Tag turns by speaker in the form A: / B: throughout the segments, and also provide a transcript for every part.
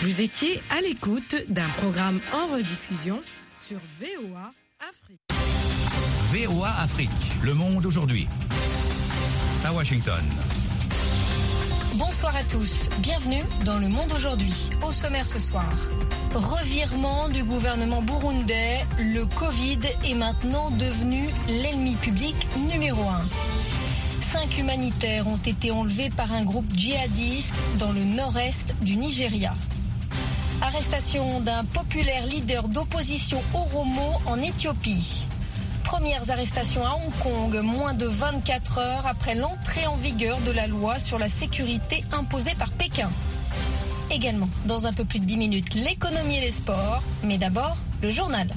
A: Vous étiez à l'écoute d'un programme en rediffusion sur VOA Afrique.
B: VOA Afrique, le monde aujourd'hui. À Washington.
C: Bonsoir à tous, bienvenue dans Le Monde aujourd'hui. Au sommaire ce soir, revirement du gouvernement burundais, le Covid est maintenant devenu l'ennemi public numéro 1. 5 humanitaires ont été enlevés par un groupe djihadiste dans le nord-est du Nigeria. Arrestation d'un populaire leader d'opposition Oromo en Éthiopie. Premières arrestations à Hong Kong, moins de 24 heures après l'entrée en vigueur de la loi sur la sécurité imposée par Pékin. Également, dans un peu plus de 10 minutes, l'économie et les sports, mais d'abord, le journal.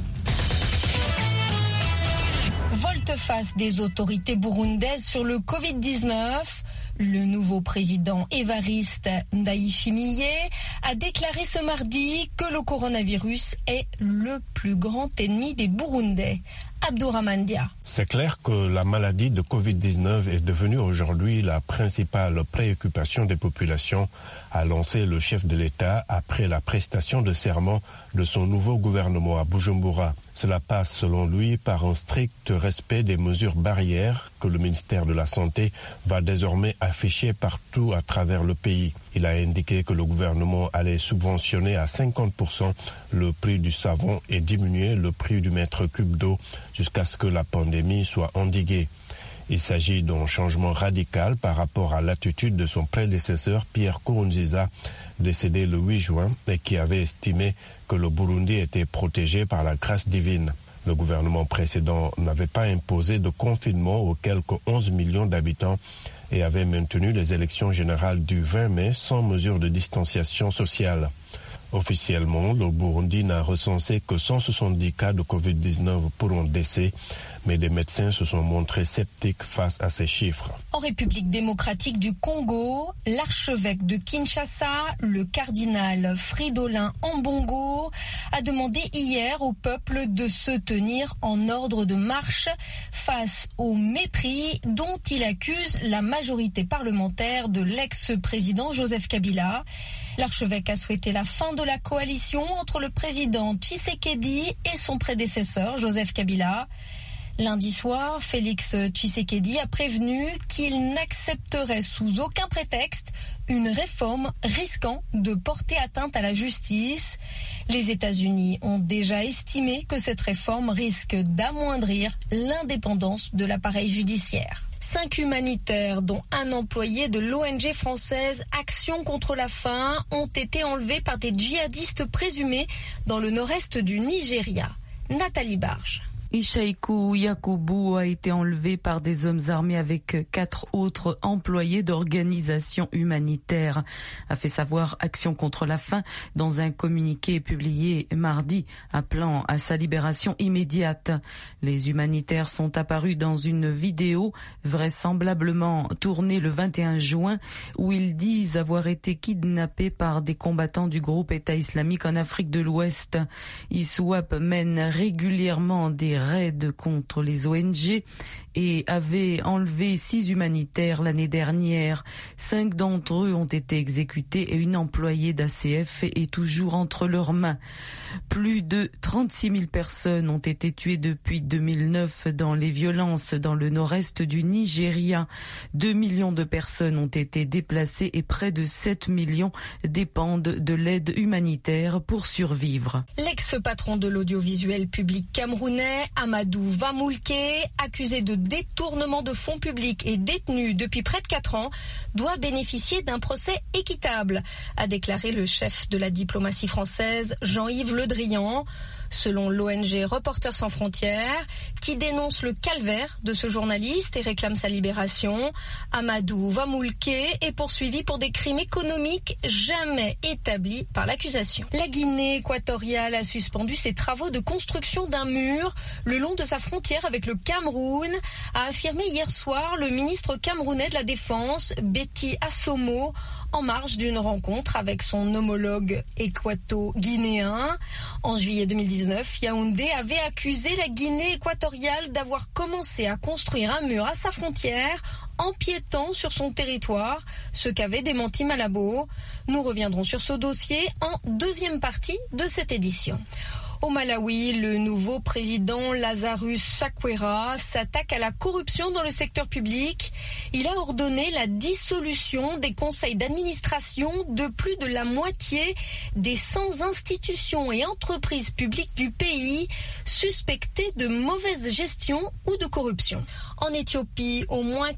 C: Volte-face des autorités burundaises sur le Covid-19. Le nouveau président Évariste Ndayishimiye a déclaré ce mardi que le coronavirus est le plus grand ennemi des Burundais. Abdourahmane Dia.
D: C'est clair que la maladie de Covid-19 est devenue aujourd'hui la principale préoccupation des populations, a lancé le chef de l'État après la prestation de serment de son nouveau gouvernement à Bujumbura. Cela passe selon lui par un strict respect des mesures barrières que le ministère de la Santé va désormais afficher partout à travers le pays. Il a indiqué que le gouvernement allait subventionner à 50% le prix du savon et diminuer le prix du mètre cube d'eau jusqu'à ce que la pandémie soit endiguée. Il s'agit d'un changement radical par rapport à l'attitude de son prédécesseur Pierre Nkurunziza, décédé le 8 juin et qui avait estimé que le Burundi était protégé par la grâce divine. Le gouvernement précédent n'avait pas imposé de confinement aux quelques 11 millions d'habitants et avait maintenu les élections générales du 20 mai sans mesure de distanciation sociale. Officiellement, le Burundi n'a recensé que 170 cas de Covid-19 pour un décès, mais des médecins se sont montrés sceptiques face à ces chiffres.
C: En République démocratique du Congo, l'archevêque de Kinshasa, le cardinal Fridolin Ambongo, a demandé hier au peuple de se tenir en ordre de marche face au mépris dont il accuse la majorité parlementaire de l'ex-président Joseph Kabila. L'archevêque a souhaité la fin de la coalition entre le président Tshisekedi et son prédécesseur Joseph Kabila. Lundi soir, Félix Tshisekedi a prévenu qu'il n'accepterait sous aucun prétexte une réforme risquant de porter atteinte à la justice. Les États-Unis ont déjà estimé que cette réforme risque d'amoindrir l'indépendance de l'appareil judiciaire. 5 humanitaires, dont un employé de l'ONG française Action contre la faim, ont été enlevés par des djihadistes présumés dans le nord-est du Nigeria. Nathalie Barge.
E: Ishaiku Yakubu a été enlevé par des hommes armés avec 4 autres employés d'organisations humanitaires, a fait savoir Action contre la faim dans un communiqué publié mardi appelant à sa libération immédiate. Les humanitaires sont apparus dans une vidéo vraisemblablement tournée le 21 juin où ils disent avoir été kidnappés par des combattants du groupe État islamique en Afrique de l'Ouest. ISWAP mène régulièrement des raids contre les ONG et avait enlevé 6 humanitaires l'année dernière. 5 d'entre eux ont été exécutés et une employée d'ACF est toujours entre leurs mains. Plus de 36 000 personnes ont été tuées depuis 2009 dans les violences dans le nord-est du Nigeria. 2 millions de personnes ont été déplacées et près de 7 millions dépendent de l'aide humanitaire pour survivre.
C: L'ex-patron de l'audiovisuel public camerounais, Amadou Vamoulke, accusé de détournement de fonds publics et détenu depuis près de 4 ans, doit bénéficier d'un procès équitable, a déclaré le chef de la diplomatie française, Jean-Yves Le Drian. Selon l'ONG Reporters sans frontières, qui dénonce le calvaire de ce journaliste et réclame sa libération, Amadou Vamoulke est poursuivi pour des crimes économiques jamais établis par l'accusation. La Guinée équatoriale a suspendu ses travaux de construction d'un mur le long de sa frontière avec le Cameroun, a affirmé hier soir le ministre camerounais de la Défense, Betty Assomo, en marge d'une rencontre avec son homologue équato-guinéen. En juillet 2019, Yaoundé avait accusé la Guinée équatoriale d'avoir commencé à construire un mur à sa frontière empiétant sur son territoire, ce qu'avait démenti Malabo. Nous reviendrons sur ce dossier en deuxième partie de cette édition. Au Malawi, le nouveau président Lazarus Chakwera s'attaque à la corruption dans le secteur public. Il a ordonné la dissolution des conseils d'administration de plus de la moitié des 100 institutions et entreprises publiques du pays suspectées de mauvaise gestion ou de corruption. En Éthiopie, au moins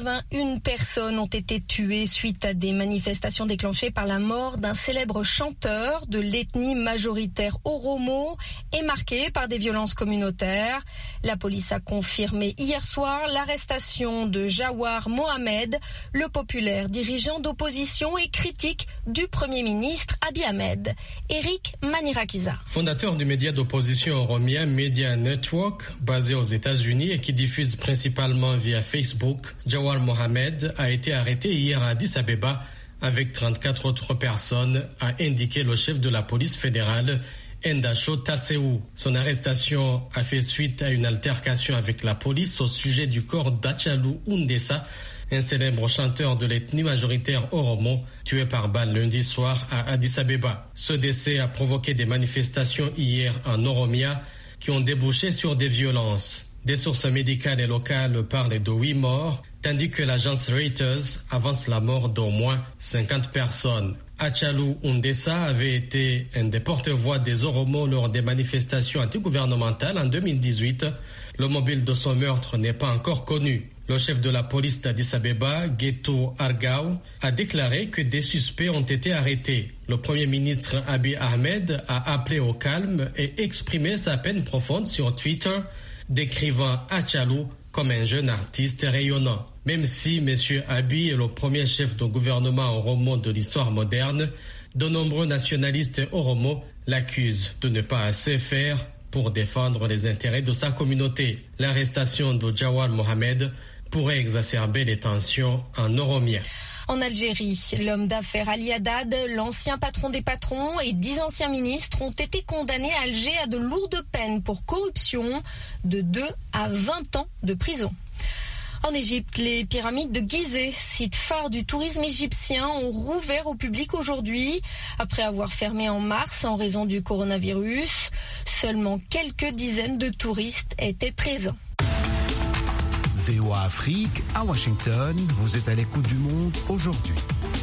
C: 81 personnes ont été tuées suite à des manifestations déclenchées par la mort d'un célèbre chanteur de l'ethnie majoritaire Oromo et marquées par des violences communautaires. La police a confirmé hier soir l'arrestation de Jawar Mohamed, le populaire dirigeant d'opposition et critique du Premier ministre Abiy Ahmed. Eric Manirakiza.
F: Fondateur du média d'opposition Oromia Media Network, basé aux États-Unis et qui diffuse principalement via Facebook, Jawar Mohamed a été arrêté hier à Addis Abeba avec 34 autres personnes, a indiqué le chef de la police fédérale Endasho Tasseou. Son arrestation a fait suite à une altercation avec la police au sujet du corps d'Achalou Undessa, un célèbre chanteur de l'ethnie majoritaire Oromo, tué par balle lundi soir à Addis Abeba. Ce décès a provoqué des manifestations hier en Oromia qui ont débouché sur des violences. Des sources médicales et locales parlent de 8 morts, tandis que l'agence Reuters avance la mort d'au moins 50 personnes. Achalou Undessa avait été un des porte-voix des Oromo lors des manifestations antigouvernementales en 2018. Le mobile de son meurtre n'est pas encore connu. Le chef de la police d'Addis Abeba, Geto Argao, a déclaré que des suspects ont été arrêtés. Le Premier ministre Abiy Ahmed a appelé au calme et exprimé sa peine profonde sur Twitter, décrivant Achalou comme un jeune artiste rayonnant. Même si M. Abiy est le premier chef de gouvernement oromo de l'histoire moderne, de nombreux nationalistes oromo l'accusent de ne pas assez faire pour défendre les intérêts de sa communauté. L'arrestation de Jawar Mohamed pourrait exacerber les tensions en Oromia.
C: En Algérie, l'homme d'affaires Ali Haddad, l'ancien patron des patrons et 10 anciens ministres ont été condamnés à Alger à de lourdes peines pour corruption, de 2 à 20 ans de prison. En Égypte, les pyramides de Gizeh, site phare du tourisme égyptien, ont rouvert au public aujourd'hui. Après avoir fermé en mars en raison du coronavirus, seulement quelques dizaines de touristes étaient présents.
G: VOA Afrique, à Washington, vous êtes à l'écoute du monde aujourd'hui.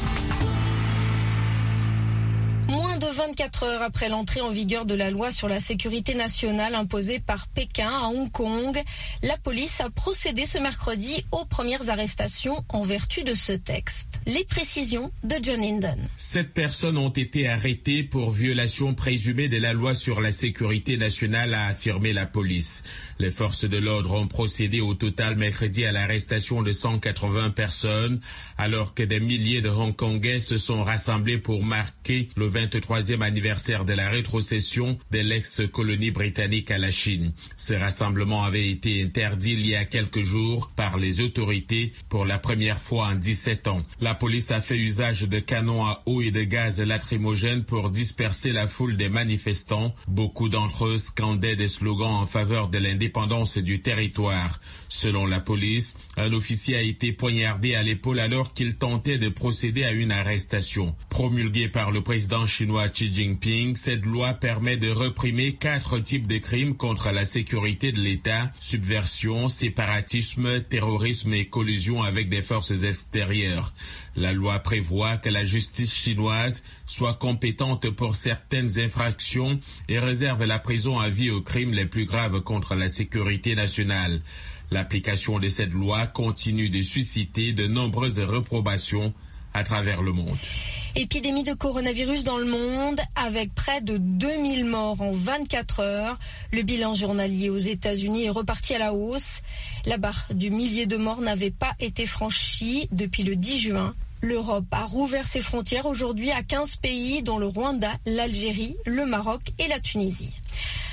C: Moins de 24 heures après l'entrée en vigueur de la loi sur la sécurité nationale imposée par Pékin à Hong Kong, la police a procédé ce mercredi aux premières arrestations en vertu de ce texte. Les précisions de John Hindon.
H: 7 personnes ont été arrêtées pour violation présumée de la loi sur la sécurité nationale, a affirmé la police. Les forces de l'ordre ont procédé au total mercredi à l'arrestation de 180 personnes, alors que des milliers de Hongkongais se sont rassemblés pour marquer le 23e anniversaire de la rétrocession de l'ex-colonie britannique à la Chine. Ce rassemblement avait été interdit il y a quelques jours par les autorités pour la première fois en 17 ans. La police a fait usage de canons à eau et de gaz lacrymogènes pour disperser la foule des manifestants. Beaucoup d'entre eux scandaient des slogans en faveur de l'indépendance du territoire. Selon la police, un officier a été poignardé à l'épaule alors qu'il tentait de procéder à une arrestation. Promulguée par le président chinois Xi Jinping, cette loi permet de réprimer 4 types de crimes contre la sécurité de l'État: subversion, séparatisme, terrorisme et collusion avec des forces extérieures. La loi prévoit que la justice chinoise soit compétente pour certaines infractions et réserve la prison à vie aux crimes les plus graves contre la sécurité nationale. L'application de cette loi continue de susciter de nombreuses réprobations à travers le monde.
C: Épidémie de coronavirus dans le monde, avec près de 2000 morts en 24 heures. Le bilan journalier aux États-Unis est reparti à la hausse. La barre du millier de morts n'avait pas été franchie depuis le 10 juin. L'Europe a rouvert ses frontières aujourd'hui à 15 pays, dont le Rwanda, l'Algérie, le Maroc et la Tunisie.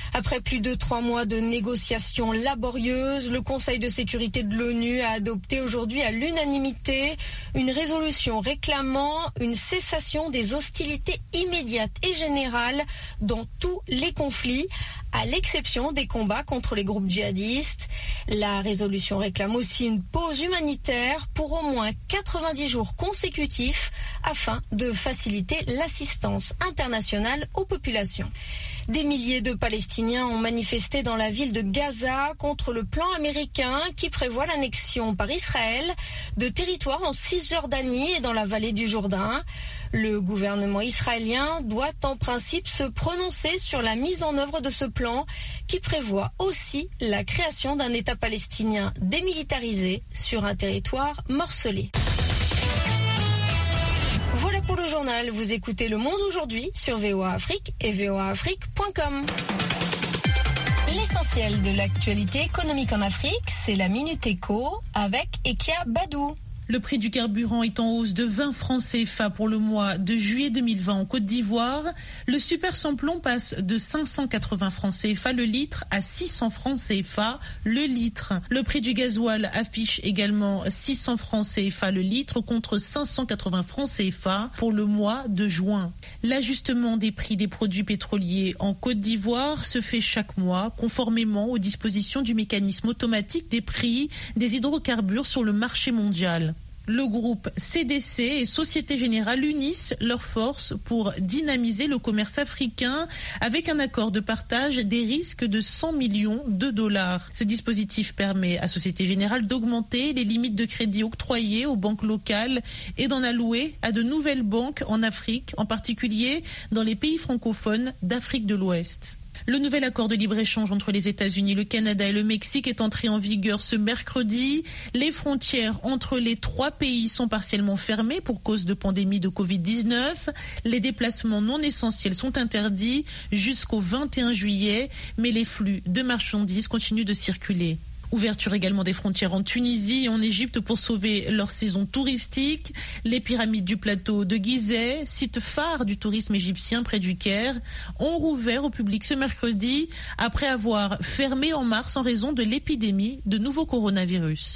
C: Après plus de 3 mois de négociations laborieuses, le Conseil de sécurité de l'ONU a adopté aujourd'hui à l'unanimité une résolution réclamant une cessation des hostilités immédiates et générales dans tous les conflits, à l'exception des combats contre les groupes djihadistes. La résolution réclame aussi une pause humanitaire pour au moins 90 jours consécutifs afin de faciliter l'assistance internationale aux populations. Des milliers de Palestiniens ont manifesté dans la ville de Gaza contre le plan américain qui prévoit l'annexion par Israël de territoires en Cisjordanie et dans la vallée du Jourdain. Le gouvernement israélien doit en principe se prononcer sur la mise en œuvre de ce plan qui prévoit aussi la création d'un État palestinien démilitarisé sur un territoire morcelé. Voilà pour le journal. Vous écoutez Le Monde aujourd'hui sur VOA Afrique et voaafrique.com. L'essentiel de l'actualité économique en Afrique, c'est la Minute Éco avec Ekia Badou.
I: Le prix du carburant est en hausse de 20 francs CFA pour le mois de juillet 2020 en Côte d'Ivoire. Le super samplon passe de 580 francs CFA le litre à 600 francs CFA le litre. Le prix du gasoil affiche également 600 francs CFA le litre contre 580 francs CFA pour le mois de juin. L'ajustement des prix des produits pétroliers en Côte d'Ivoire se fait chaque mois conformément aux dispositions du mécanisme automatique des prix des hydrocarbures sur le marché mondial. Le groupe CDC et Société Générale unissent leurs forces pour dynamiser le commerce africain avec un accord de partage des risques de 100 millions de dollars. Ce dispositif permet à Société Générale d'augmenter les limites de crédit octroyées aux banques locales et d'en allouer à de nouvelles banques en Afrique, en particulier dans les pays francophones d'Afrique de l'Ouest. Le nouvel accord de libre-échange entre les États-Unis, le Canada et le Mexique est entré en vigueur ce mercredi. Les frontières entre les 3 pays sont partiellement fermées pour cause de pandémie de Covid-19. Les déplacements non essentiels sont interdits jusqu'au 21 juillet, mais les flux de marchandises continuent de circuler. Ouverture également des frontières en Tunisie et en Égypte pour sauver leur saison touristique. Les pyramides du plateau de Gizeh, site phare du tourisme égyptien près du Caire, ont rouvert au public ce mercredi après avoir fermé en mars en raison de l'épidémie de nouveau coronavirus.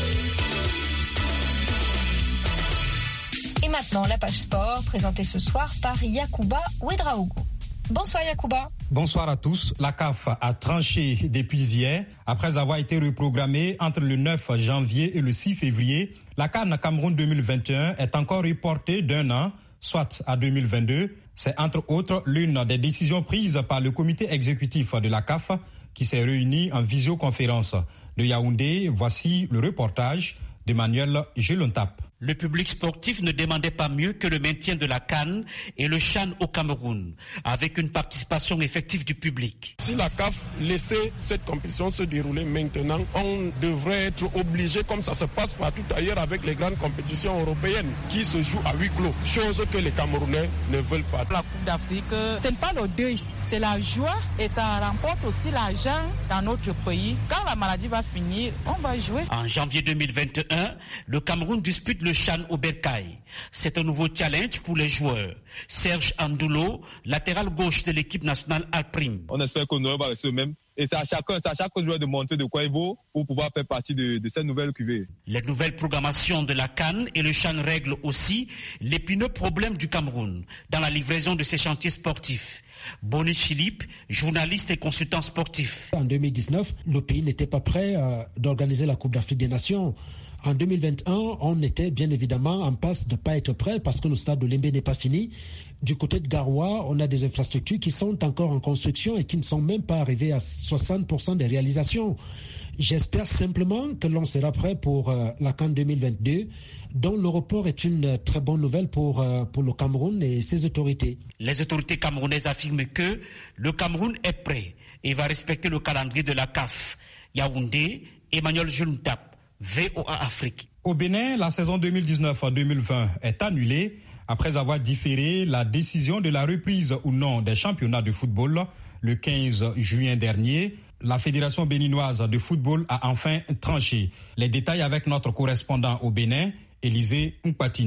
C: Et maintenant, la page sport présentée ce soir par Yacouba Ouedraogo. Bonsoir Yacouba.
J: Bonsoir à tous. La CAF a tranché depuis hier. Après avoir été reprogrammée entre le 9 janvier et le 6 février, la CAN Cameroun 2021 est encore reportée d'un an, soit à 2022. C'est entre autres l'une des décisions prises par le comité exécutif de la CAF qui s'est réuni en visioconférence. De Yaoundé, voici le reportage d'Emmanuel Gelontap.
K: Le public sportif ne demandait pas mieux que le maintien de la CAN et le CHAN au Cameroun, avec une participation effective du public.
L: Si la CAF laissait cette compétition se dérouler maintenant, on devrait être obligé, comme ça se passe partout ailleurs avec les grandes compétitions européennes, qui se jouent à huis clos, chose que les Camerounais ne veulent pas.
M: La Coupe d'Afrique, ce n'est pas le deuil, c'est la joie et ça remporte aussi l'argent dans notre pays. Quand la maladie va finir, on va jouer.
K: En janvier 2021, le Cameroun dispute le CHAN au Bercail. C'est un nouveau challenge pour les joueurs. Serge Andoulo, latéral gauche de l'équipe nationale Alprim.
N: On espère qu'on va rester le même. Et c'est à chaque joueur de montrer de quoi il vaut pour pouvoir faire partie de cette nouvelle cuvée.
K: Les nouvelles programmations de la CAN et le CHAN règlent aussi l'épineux problème du Cameroun dans la livraison de ses chantiers sportifs. Bonnie Philippe, journaliste et consultant sportif.
O: En 2019, le pays n'était pas prêt d'organiser la Coupe d'Afrique des Nations. En 2021, on était bien évidemment en passe de ne pas être prêt parce que le stade de Lembe n'est pas fini. Du côté de Garoua, on a des infrastructures qui sont encore en construction et qui ne sont même pas arrivées à 60% des réalisations. J'espère simplement que l'on sera prêt pour la CAN 2022, dont le report est une très bonne nouvelle pour le Cameroun et ses autorités.
K: Les autorités camerounaises affirment que le Cameroun est prêt et va respecter le calendrier de la CAF. Yaoundé, Emmanuel Juntap. VOA Afrique.
J: Au Bénin, la saison 2019-2020 est annulée après avoir différé la décision de la reprise ou non des championnats de football le 15 juin dernier. La Fédération béninoise de football a enfin tranché. Les détails avec notre correspondant au Bénin, Élisée Mpatine.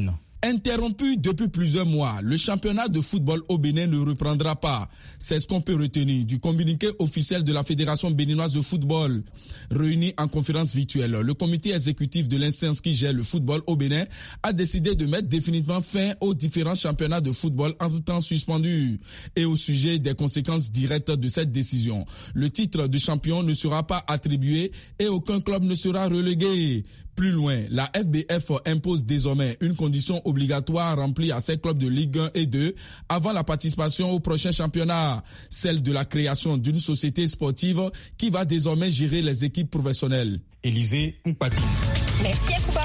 P: Interrompu depuis plusieurs mois, le championnat de football au Bénin ne reprendra pas. C'est ce qu'on peut retenir du communiqué officiel de la Fédération béninoise de football. Réuni en conférence virtuelle, le comité exécutif de l'instance qui gère le football au Bénin a décidé de mettre définitivement fin aux différents championnats de football entre-temps suspendus. Et au sujet des conséquences directes de cette décision, le titre de champion ne sera pas attribué et aucun club ne sera relégué. Plus loin, la FBF impose désormais une condition obligatoire remplie à ses clubs de Ligue 1 et 2 avant la participation au prochain championnat, celle de la création d'une société sportive qui va désormais gérer les équipes professionnelles.
J: Élisée Mpati.
C: Merci Akouba.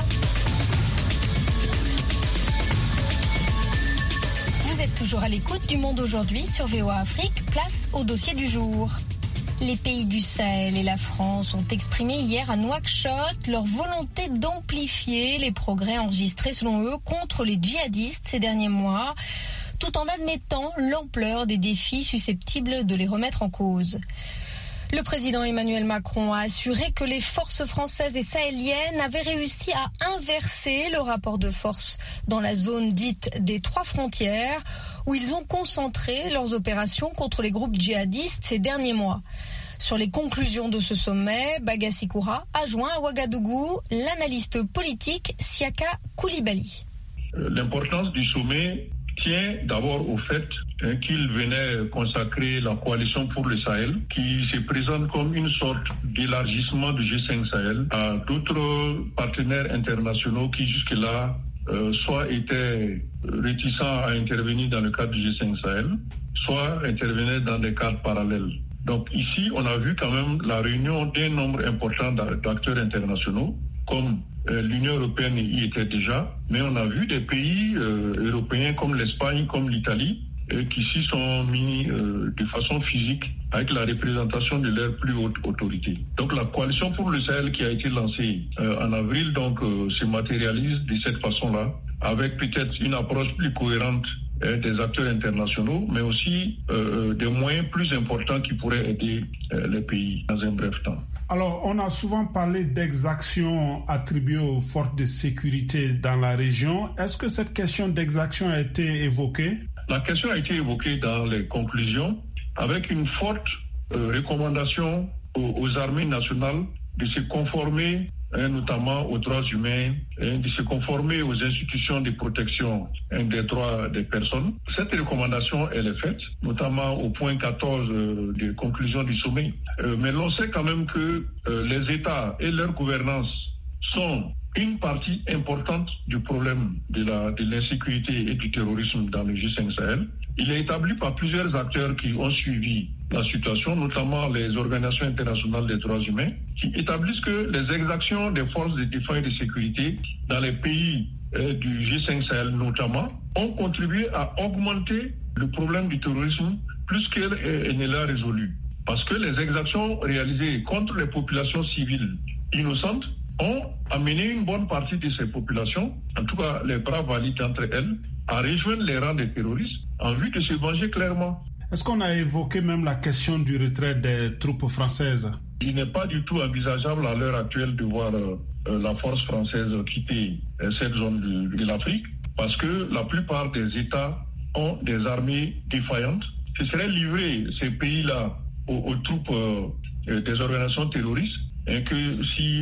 C: Vous êtes toujours à l'écoute du Monde aujourd'hui sur VOA Afrique, place au dossier du jour. Les pays du Sahel et la France ont exprimé hier à Nouakchott leur volonté d'amplifier les progrès enregistrés selon eux contre les djihadistes ces derniers mois, tout en admettant l'ampleur des défis susceptibles de les remettre en cause. Le président Emmanuel Macron a assuré que les forces françaises et sahéliennes avaient réussi à inverser le rapport de force dans la zone dite des 3 frontières, où ils ont concentré leurs opérations contre les groupes djihadistes ces derniers mois. Sur les conclusions de ce sommet, Bagassi Koura a joint à Ouagadougou l'analyste politique Siaka Koulibaly.
Q: L'importance du sommet tient d'abord au fait qu'il venait consacrer la coalition pour le Sahel, qui se présente comme une sorte d'élargissement du G5 Sahel à d'autres partenaires internationaux qui jusque-là soit étaient réticents à intervenir dans le cadre du G5 Sahel, soit intervenaient dans des cadres parallèles. Donc ici, on a vu quand même la réunion d'un nombre important d'acteurs internationaux, comme l'Union européenne y était déjà, mais on a vu des pays européens comme l'Espagne, comme l'Italie, qui s'y sont mis de façon physique avec la représentation de leurs plus hautes autorités. Donc la coalition pour le Sahel qui a été lancée en avril se matérialise de cette façon-là, avec peut-être une approche plus cohérente des acteurs internationaux, mais aussi des moyens plus importants qui pourraient aider les pays dans un bref temps.
R: Alors, on a souvent parlé d'exactions attribuées aux forces de sécurité dans la région. Est-ce que cette question d'exaction a été évoquée?
Q: La question a été évoquée dans les conclusions avec une forte recommandation aux armées nationales de se conformer notamment aux droits humains, de se conformer aux institutions de protection des droits des personnes. Cette recommandation, elle est faite, notamment au point 14 des conclusions du sommet. Mais l'on sait quand même que les États et leur gouvernance sont une partie importante du problème de l'insécurité et du terrorisme dans le G5 Sahel. Il est établi par plusieurs acteurs qui ont suivi la situation, notamment les organisations internationales des droits humains, qui établissent que les exactions des forces de défense et de sécurité dans les pays du G5 Sahel notamment ont contribué à augmenter le problème du terrorisme plus qu'elle ne l'a résolu. Parce que les exactions réalisées contre les populations civiles innocentes ont amené une bonne partie de ces populations, en tout cas les braves valides d'entre elles, à rejoindre les rangs des terroristes en vue de se venger clairement.
R: Est-ce qu'on a évoqué même la question du retrait des troupes françaises?
Q: Il n'est pas du tout envisageable à l'heure actuelle de voir la force française quitter cette zone de l'Afrique, parce que la plupart des États ont des armées défaillantes. Ce serait livrer ces pays-là aux troupes des organisations terroristes, et que si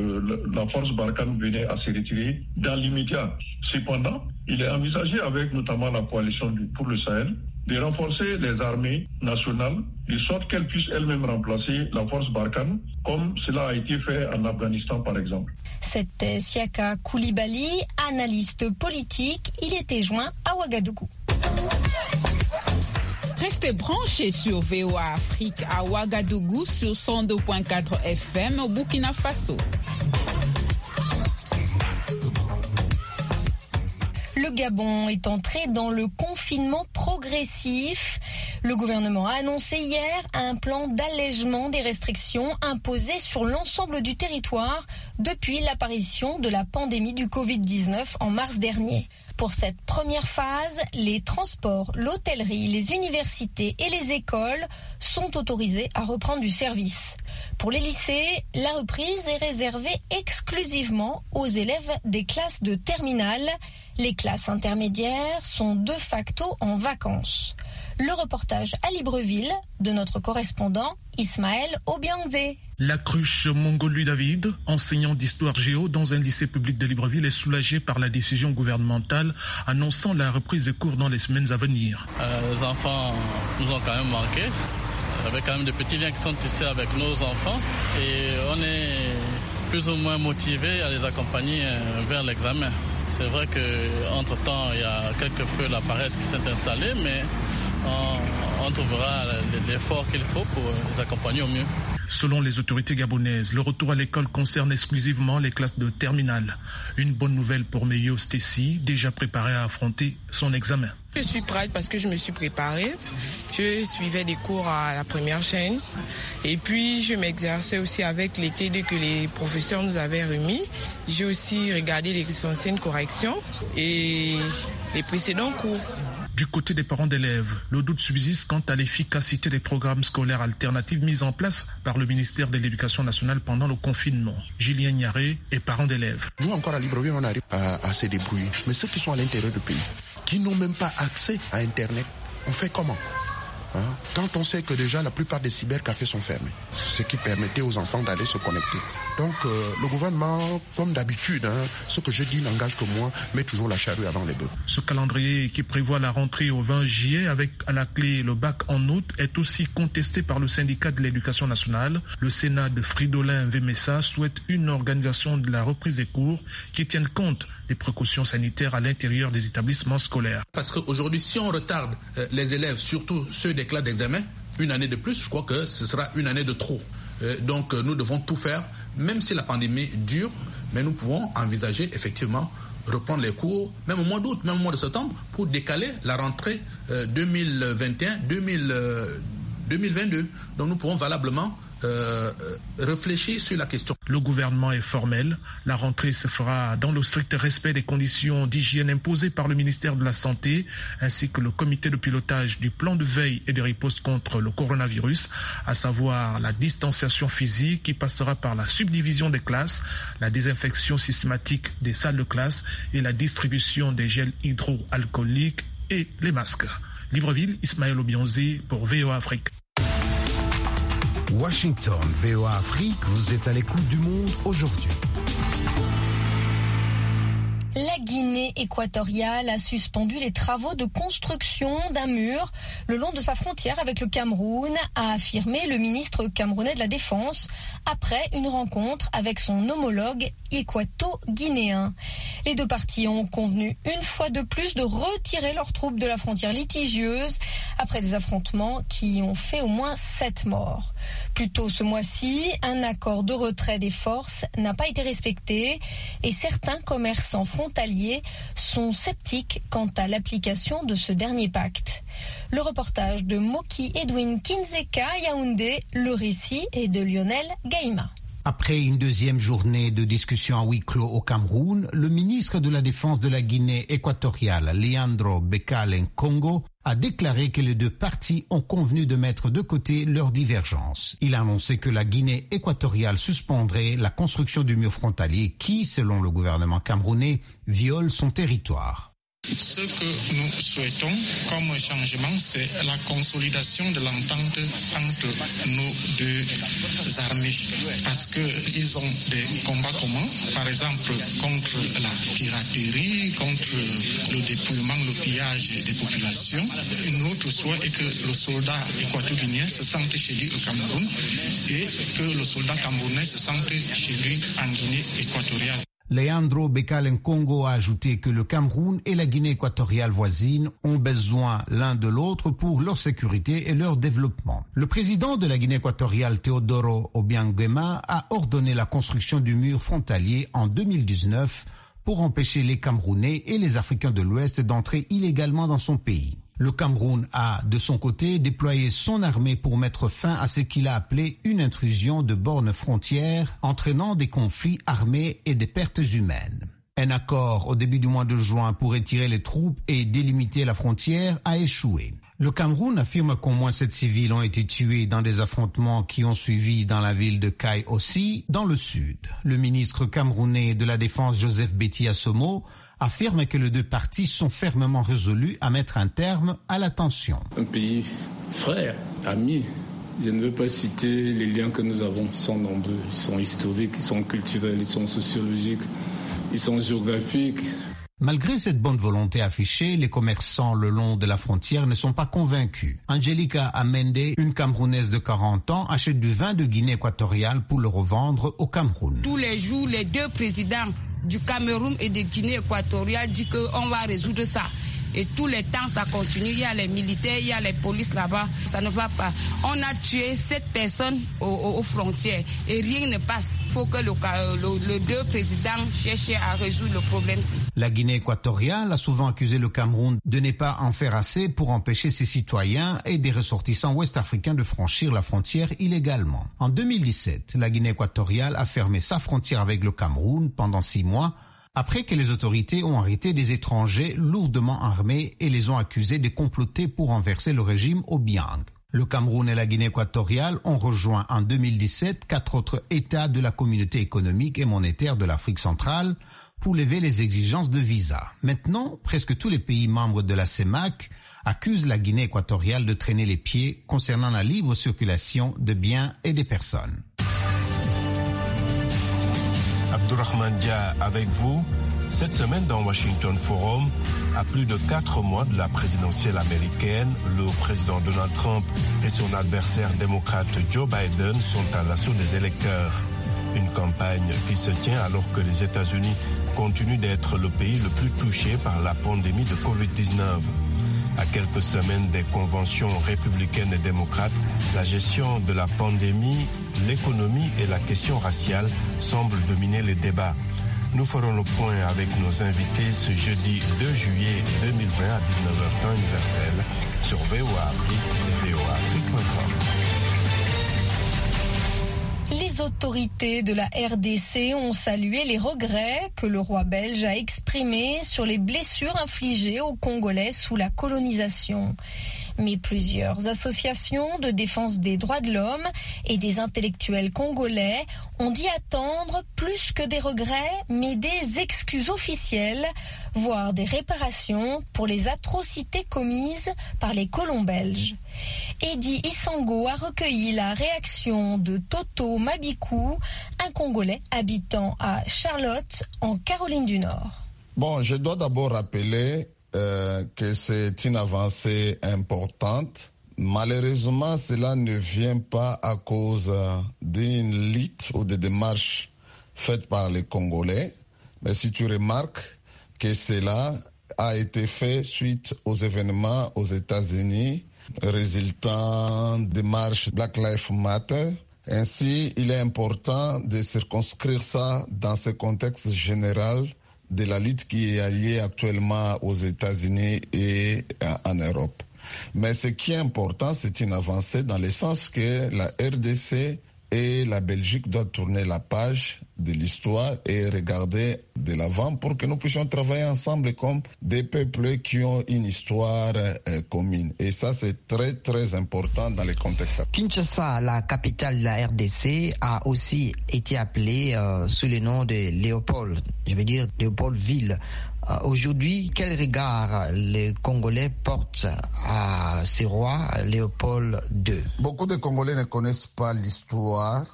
Q: la force Barkhane venait à se retirer dans l'immédiat. Cependant, il est envisagé avec notamment la coalition pour le Sahel de renforcer les armées nationales de sorte qu'elles puissent elles-mêmes remplacer la force Barkhane, comme cela a été fait en Afghanistan par exemple.
C: C'était Siaka Koulibaly, analyste politique. Il était joint à Ouagadougou.
S: Restez branchés sur VOA Afrique à Ouagadougou sur 102.4 FM au Burkina Faso. Le
C: Gabon est entré dans le confinement progressif. Le gouvernement a annoncé hier un plan d'allègement des restrictions imposées sur l'ensemble du territoire depuis l'apparition de la pandémie du Covid-19 en mars dernier. Pour cette première phase, les transports, l'hôtellerie, les universités et les écoles sont autorisés à reprendre du service. Pour les lycées, la reprise est réservée exclusivement aux élèves des classes de terminale. Les classes intermédiaires sont de facto en vacances. Le reportage à Libreville de notre correspondant Ismaël Obiangze.
T: La cruche Mongolu David, enseignant d'histoire géo dans un lycée public de Libreville, est soulagé par la décision gouvernementale annonçant la reprise des cours dans les semaines à venir.
U: Les enfants nous ont quand même manqué. Il y avait quand même des petits liens qui sont tissés avec nos enfants et on est plus ou moins motivés à les accompagner vers l'examen. C'est vrai qu'entre-temps, il y a quelque peu la paresse qui s'est installée, mais on trouvera l'effort qu'il faut pour les accompagner au mieux.
T: Selon les autorités gabonaises, le retour à l'école concerne exclusivement les classes de terminale. Une bonne nouvelle pour Meyo Stécie, déjà préparée à affronter son examen.
V: Je suis prête parce que je me suis préparée. Je suivais des cours à la première chaîne et puis je m'exerçais aussi avec les TD que les professeurs nous avaient remis. J'ai aussi regardé les anciennes corrections et les précédents cours.
T: Du côté des parents d'élèves, le doute subsiste quant à l'efficacité des programmes scolaires alternatifs mis en place par le ministère de l'Éducation nationale pendant le confinement. Julien Niaré est parent d'élèves.
W: Nous encore à Libreville, on arrive à se débrouiller. Mais ceux qui sont à l'intérieur du pays, qui n'ont même pas accès à Internet, on fait comment ? Quand on sait que déjà la plupart des cybercafés sont fermés, ce qui permettait aux enfants d'aller se connecter. Donc le gouvernement, comme d'habitude, ce que je dis n'engage que moi, met toujours la charrue avant les bœufs.
T: Ce calendrier qui prévoit la rentrée au 20 juillet avec à la clé le bac en août est aussi contesté par le syndicat de l'éducation nationale. Le Sénat de Fridolin Vemessa souhaite une organisation de la reprise des cours qui tienne compte des précautions sanitaires à l'intérieur des établissements scolaires.
X: Parce qu'aujourd'hui, si on retarde les élèves, surtout ceux des classes d'examen, une année de plus, je crois que ce sera une année de trop. Donc nous devons tout faire, même si la pandémie dure, mais nous pouvons envisager effectivement reprendre les cours, même au mois d'août, même au mois de septembre, pour décaler la rentrée 2021-2022. Donc nous pourrons valablement réfléchir sur la question.
T: Le gouvernement est formel. La rentrée se fera dans le strict respect des conditions d'hygiène imposées par le ministère de la Santé, ainsi que le comité de pilotage du plan de veille et de riposte contre le coronavirus, à savoir la distanciation physique qui passera par la subdivision des classes, la désinfection systématique des salles de classe et la distribution des gels hydroalcooliques et les masques. Libreville, Ismaël Obiangze pour VOA Afrique.
G: Washington, VOA Afrique, vous êtes à l'écoute du monde aujourd'hui.
C: La Guinée équatoriale a suspendu les travaux de construction d'un mur le long de sa frontière avec le Cameroun, a affirmé le ministre camerounais de la Défense après une rencontre avec son homologue équato-guinéen. Les deux parties ont convenu une fois de plus de retirer leurs troupes de la frontière litigieuse après des affrontements qui ont fait au moins 7 morts. Plus tôt ce mois-ci, un accord de retrait des forces n'a pas été respecté et certains commerçants frontaliers sont sceptiques quant à l'application de ce dernier pacte. Le reportage de Moki Edwin Kinzeka Yaoundé, le récit est de Lionel Gaïma.
G: Après une deuxième journée de discussion à huis clos au Cameroun, le ministre de la Défense de la Guinée équatoriale, Leandro Bekale Nkongo, a déclaré que les deux parties ont convenu de mettre de côté leurs divergences. Il a annoncé que la Guinée équatoriale suspendrait la construction du mur frontalier qui, selon le gouvernement camerounais, viole son territoire.
Y: Ce que nous souhaitons comme changement, c'est la consolidation de l'entente entre nos deux armées. Parce qu'ils ont des combats communs, par exemple contre la piraterie, contre le dépouillement, le pillage des populations. Notre souhait est que le soldat équato-guinéen se sente chez lui au Cameroun et que le soldat camerounais se sente chez lui en Guinée équatoriale.
G: Leandro Bekale Nkongo a ajouté que le Cameroun et la Guinée équatoriale voisine ont besoin l'un de l'autre pour leur sécurité et leur développement. Le président de la Guinée équatoriale, Teodoro Obiangema, a ordonné la construction du mur frontalier en 2019 pour empêcher les Camerounais et les Africains de l'Ouest d'entrer illégalement dans son pays. Le Cameroun a, de son côté, déployé son armée pour mettre fin à ce qu'il a appelé une intrusion de bornes frontières, entraînant des conflits armés et des pertes humaines. Un accord au début du mois de juin pour retirer les troupes et délimiter la frontière a échoué. Le Cameroun affirme qu'au moins 7 civils ont été tués dans des affrontements qui ont suivi dans la ville de Kai aussi, dans le sud. Le ministre camerounais de la Défense Joseph Betty Assomo affirme que les deux parties sont fermement résolues à mettre un terme à la tension.
A: Un pays frère, ami. Je ne veux pas citer les liens que nous avons, ils sont nombreux, ils sont historiques, ils sont culturels, ils sont sociologiques, ils sont géographiques.
G: Malgré cette bonne volonté affichée, les commerçants le long de la frontière ne sont pas convaincus. Angelica Amende, une Camerounaise de 40 ans, achète du vin de Guinée équatoriale pour le revendre au Cameroun.
B: Tous les jours, les deux présidents du Cameroun et de Guinée équatoriale disent qu'on va résoudre ça. Et tout le temps, ça continue. Il y a les militaires, il y a les polices là-bas. Ça ne va pas. On a tué 7 personnes aux frontières et rien ne passe. Il faut que les deux présidents cherchent à résoudre le problème.
G: La Guinée équatoriale a souvent accusé le Cameroun de ne pas en faire assez pour empêcher ses citoyens et des ressortissants ouest-africains de franchir la frontière illégalement. En 2017, la Guinée équatoriale a fermé sa frontière avec le Cameroun pendant 6 mois, après que les autorités ont arrêté des étrangers lourdement armés et les ont accusés de comploter pour renverser le régime Obiang. Le Cameroun et la Guinée équatoriale ont rejoint en 2017 4 autres États de la communauté économique et monétaire de l'Afrique centrale pour lever les exigences de visa. Maintenant, presque tous les pays membres de la CEMAC accusent la Guinée équatoriale de traîner les pieds concernant la libre circulation de biens et des personnes.
D: Abdourahmane Dia avec vous. Cette semaine dans Washington Forum, à plus de 4 mois de la présidentielle américaine, le président Donald Trump et son adversaire démocrate Joe Biden sont à l'assaut des électeurs. Une campagne qui se tient alors que les États-Unis continuent d'être le pays le plus touché par la pandémie de Covid-19. À quelques semaines des conventions républicaines et démocrates, la gestion de la pandémie, l'économie et la question raciale semblent dominer les débats. Nous ferons le point avec nos invités ce jeudi 2 juillet 2020 à 19h universel sur VOA Afrique et voaafrique.com.
C: Les autorités de la RDC ont salué les regrets que le roi belge a exprimés sur les blessures infligées aux Congolais sous la colonisation. Mais plusieurs associations de défense des droits de l'homme et des intellectuels congolais ont dit attendre plus que des regrets, mais des excuses officielles, voire des réparations pour les atrocités commises par les colons belges. Eddie Isango a recueilli la réaction de Toto Mabikou, un Congolais habitant à Charlotte, en Caroline du Nord.
E: Bon, je dois d'abord rappeler que c'est une avancée importante. Malheureusement, cela ne vient pas à cause d'une lutte ou de démarches faites par les Congolais. Mais si tu remarques que cela a été fait suite aux événements aux États-Unis résultant des marches Black Lives Matter. Ainsi, il est important de circonscrire ça dans ce contexte général de la lutte qui est liée actuellement aux États-Unis et en Europe. Mais ce qui est important, c'est une avancée dans le sens que la RDC et la Belgique doivent tourner la page de l'histoire et regarder de l'avant pour que nous puissions travailler ensemble comme des peuples qui ont une histoire commune. Et ça, c'est très, très important dans le contexte.
F: Kinshasa, la capitale de la RDC, a aussi été appelée sous le nom de Léopold, je veux dire Léopoldville. Aujourd'hui, quel regard les Congolais portent à ce roi Léopold II?
E: Beaucoup de Congolais ne connaissent pas l'histoire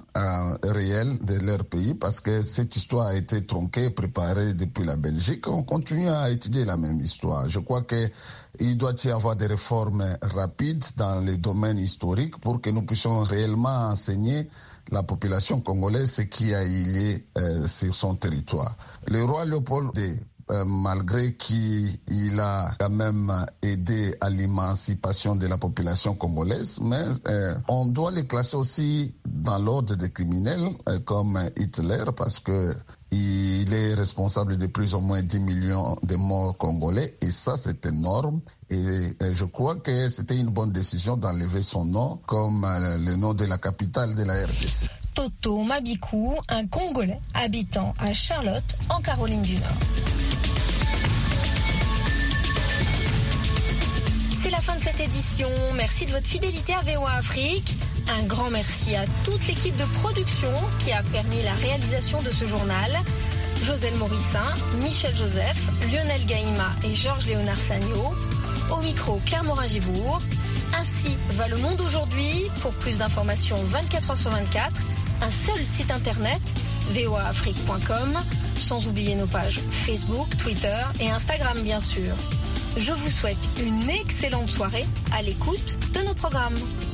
E: réelle de leur pays parce que cette histoire a été tronquée, préparée depuis la Belgique. On continue à étudier la même histoire. Je crois qu'il doit y avoir des réformes rapides dans les domaines historiques pour que nous puissions réellement enseigner la population congolaise ce qui a lié sur son territoire. Le roi Léopold II, malgré qu'il a quand même aidé à l'émancipation de la population congolaise, mais on doit le classer aussi dans l'ordre des criminels comme Hitler parce que il est responsable de plus ou moins 10 millions de morts congolais. Et ça, c'est énorme. Et je crois que c'était une bonne décision d'enlever son nom comme le nom de la capitale de la RDC.
C: Toto Mabikou, un Congolais habitant à Charlotte, en Caroline du Nord. C'est la fin de cette édition. Merci de votre fidélité à VOA Afrique. Un grand merci à toute l'équipe de production qui a permis la réalisation de ce journal. Joselle Morissin, Michel Joseph, Lionel Gaïma et Georges Léonard Sagno. Au micro, Claire Morin-Gibourg. Ainsi va le monde aujourd'hui. Pour plus d'informations 24h sur 24, un seul site internet, voaafrique.com, sans oublier nos pages Facebook, Twitter et Instagram bien sûr. Je vous souhaite une excellente soirée à l'écoute de nos programmes.